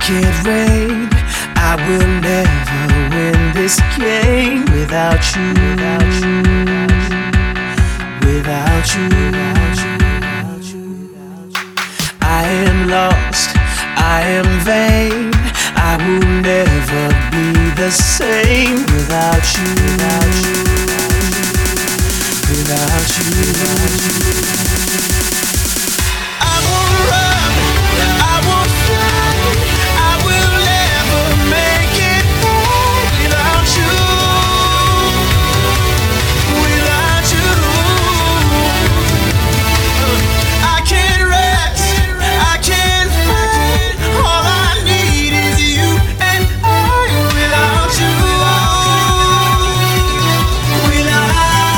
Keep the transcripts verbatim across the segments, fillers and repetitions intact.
can't reign. I will never win this game without you, without you, without you, without you. I am lost, I am vain. I will never be the same without you, without you, without you, without you. I won't run, I won't fly, I will never make it without you, without you. I can't rest, I can't fight. All I need is you and I without you, without.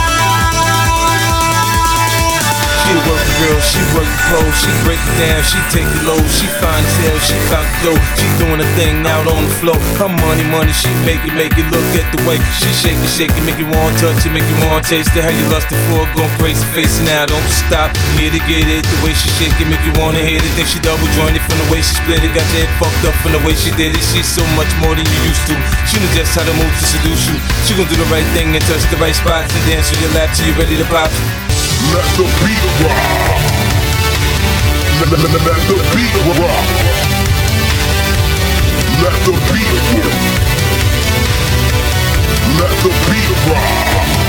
She work the girl, she work the pole, she break it down, she take it low, she fine as hell, she bout to go, she doing a thing out on the floor. Her money, money, she make it, make it. Look at the way she shake it, shake it, make you want to touch it, make you want to taste it. How you lustin' for it, going crazy, facing now, don't stop. Here to get it, the way she shake it, make you wanna hit it. Think she double jointed from the way she split it, got your head fucked up from the way she did it. She's so much more than you used to. She knows just how to move to seduce you. She gon' do the right thing and touch the right spots and dance on your lap till you ready to pop. Let the beat rock. Let, let, let, let the beat rock. Let the beat work. Let the beat rock.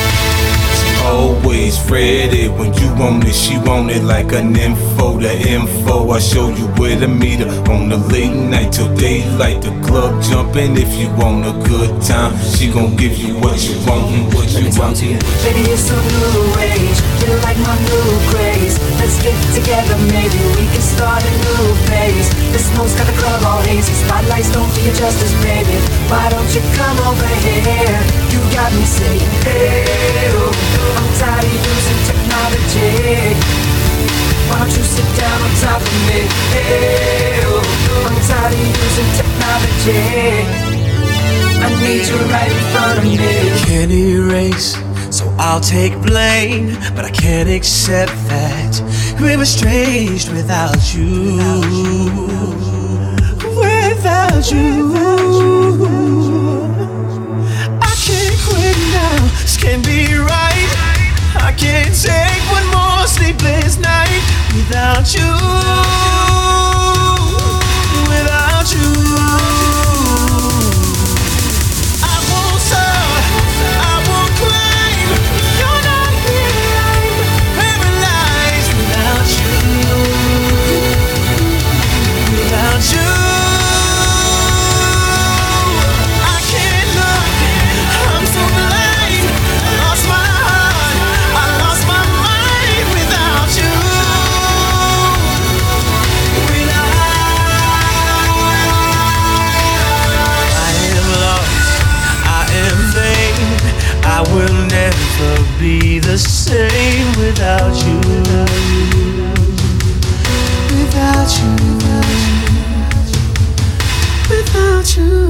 Always ready when you want it, she want it like an info. The info I show you where to meet her on the late night till daylight. The club jumping if you want a good time. She gon' give you what you want and what you want. Baby, it's a new age. You're like my new craze. Let's get together, maybe we can start a new phase. This smoke's got the club all hazy. Spotlights don't do you justice, baby. Why don't you come over here? You got me saying, hey, oh. I'm tired of using technology. Why don't you sit down on top of me? Hey, oh. I'm tired of using technology. I need you right in front of me. Can't erase, so I'll take blame, but I can't accept that we're estranged without you, without you. I can't quit now, this can't be right. I can't take one more sleepless night without you, without you. I will never be the same without you, without you, without you.